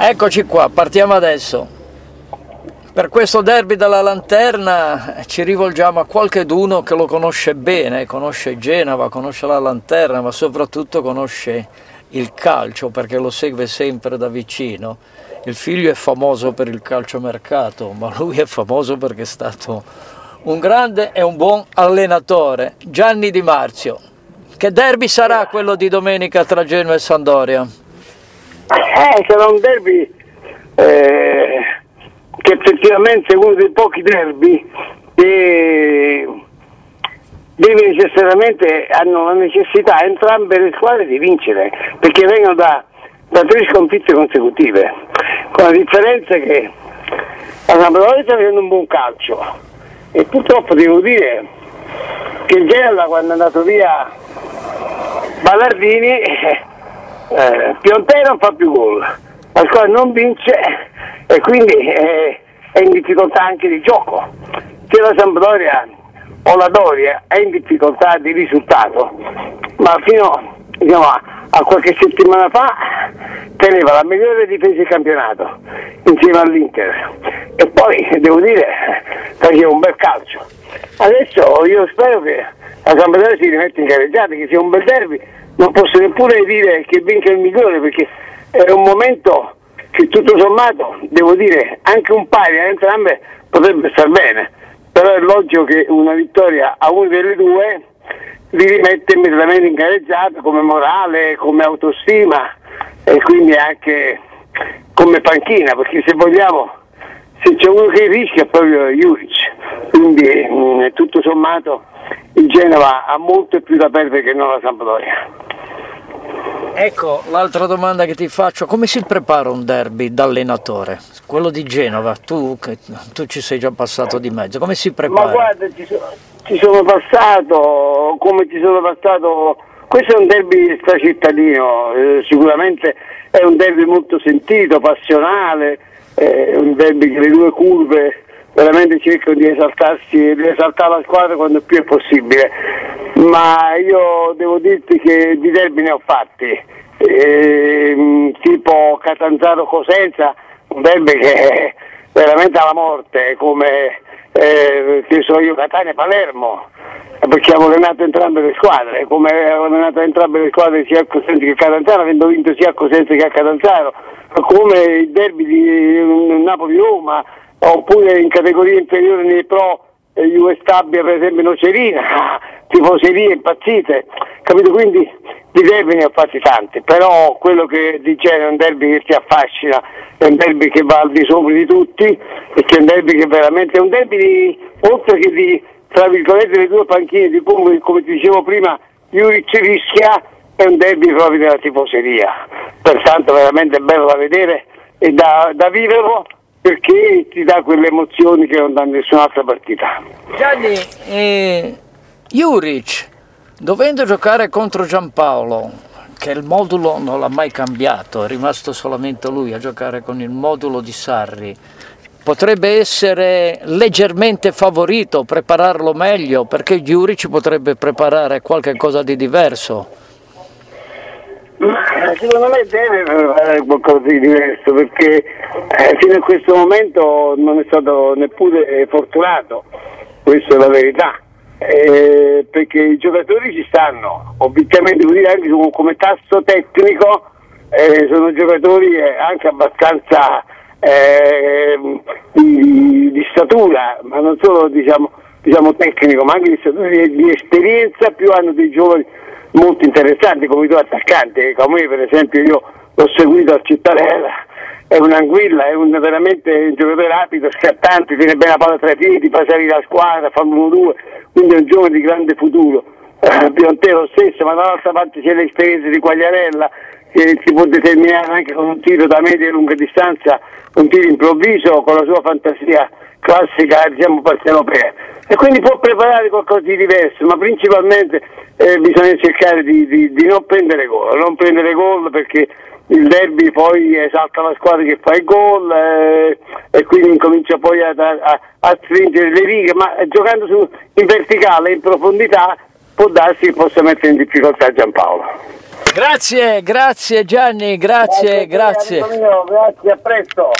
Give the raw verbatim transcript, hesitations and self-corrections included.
Eccoci qua, partiamo adesso. Per questo derby della Lanterna ci rivolgiamo a qualcheduno che lo conosce bene, conosce Genova, conosce la Lanterna, ma soprattutto conosce il calcio perché lo segue sempre da vicino. Il figlio è famoso per il calciomercato, ma lui è famoso perché è stato un grande e un buon allenatore. Gianni Di Marzio, che derby sarà quello di domenica tra Genoa e Sampdoria? Eh, sarà un derby eh, che effettivamente è uno dei pochi derby che deve necessariamente, hanno la necessità entrambe le squadre di vincere, perché vengono da, da tre sconfitte consecutive, con la differenza che la Sampdoria sta facendo un buon calcio e purtroppo devo dire che il Genoa, quando è andato via Ballardini, Eh, Piontè non fa più gol, la squadra non vince e quindi eh, è in difficoltà anche di gioco. Se la Sampdoria o la Doria è in difficoltà di risultato, ma fino diciamo, a, a qualche settimana fa teneva la migliore difesa del campionato insieme all'Inter e poi devo dire faceva un bel calcio. Adesso io spero che la Sampdoria si rimetta in gareggiata, che sia un bel derby. Non posso neppure dire che vinca il migliore, perché è un momento che tutto sommato, devo dire, anche un pari a entrambe potrebbe star bene, però è logico che una vittoria a una delle due li rimette immediatamente in gareggiata come morale, come autostima e quindi anche come panchina, perché se vogliamo, se c'è uno che rischia è proprio Juric, quindi mh, tutto sommato il Genova ha molto più da perdere che non la Sampdoria. Ecco, l'altra domanda che ti faccio, come si prepara un derby da allenatore? Quello di Genova, tu, tu ci sei già passato di mezzo, come si prepara? Ma guarda, ci sono, ci sono passato, come ci sono passato, questo è un derby stracittadino, eh, sicuramente è un derby molto sentito, passionale, è un derby che le due curve veramente cercano di esaltarsi, di esaltare la squadra quando più è possibile, ma io devo dirti che di derby ne ho fatti, e, tipo Catanzaro Cosenza, un derby che è veramente alla morte, come eh, che so io Catania Palermo, perché avevo allenato entrambe le squadre, come avevo allenato entrambe le squadre sia a Cosenza che a Catanzaro, avendo vinto sia a Cosenza che a Catanzaro, come il derby di Napoli-Roma, oppure in categoria inferiore nei pro eh, U S Stabia per esempio Nocerina, tifoserie impazzite, capito? Quindi di derby ne ho fatti tanti, però quello che dice è un derby che ti affascina, è un derby che va al di sopra di tutti e che è un derby che veramente è un derby di, oltre che di tra virgolette le due panchine di come, come ti dicevo prima Juric rischia, è un derby proprio della tifoseria, pertanto veramente è bello da vedere e da, da viverlo, perché ti dà quelle emozioni che non dà nessun'altra partita. Gianni, eh, Juric, dovendo giocare contro Giampaolo, che il modulo non l'ha mai cambiato, è rimasto solamente lui a giocare con il modulo di Sarri, potrebbe essere leggermente favorito, prepararlo meglio, perché Juric potrebbe preparare qualche cosa di diverso. Secondo me deve fare qualcosa di diverso, perché eh, fino a questo momento non è stato neppure fortunato, questa è la verità, eh, perché i giocatori ci stanno, obiettivamente devo dire anche come, come tasso tecnico eh, sono giocatori eh, anche abbastanza eh, di, di statura, ma non solo diciamo, diciamo tecnico, ma anche di statura, di, di esperienza, più hanno dei giovani molto interessanti come i due attaccanti. Come per esempio io l'ho seguito a Cittadella, è un'anguilla, è un, veramente un giocatore rapido, scattante, tiene bene la palla tra i piedi, fa salire la squadra, fa l'uno due, quindi è un giovane di grande futuro. eh, Piontè lo stesso, ma dall'altra parte c'è l'esperienza di Quagliarella che si può determinare anche con un tiro da media e lunga distanza, un tiro improvviso con la sua fantasia classica, diciamo, partenopea, e quindi può preparare qualcosa di diverso, ma principalmente eh, bisogna cercare di, di, di non prendere gol, non prendere gol perché il derby poi esalta la squadra che fa il gol eh, e quindi incomincia poi a, a, a stringere le righe, ma eh, giocando su, in verticale, in profondità, può darsi che possa mettere in difficoltà Giampaolo. Grazie, grazie Gianni, grazie, Grazie, a te, grazie. amico mio, grazie, a presto.